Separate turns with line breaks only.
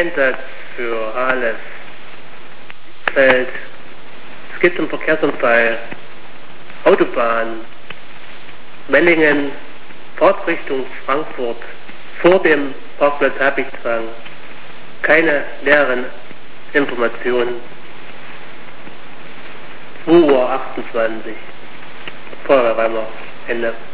Einsatz für Aleph Feld. Es gibt einen Verkehrsunfall. Autobahn. Mellingen, Fahrtrichtung Frankfurt. Vor dem Parkplatz Habichtswang. Keine näheren Informationen. 2:28 Uhr. Feuerwehrweimer. Ende.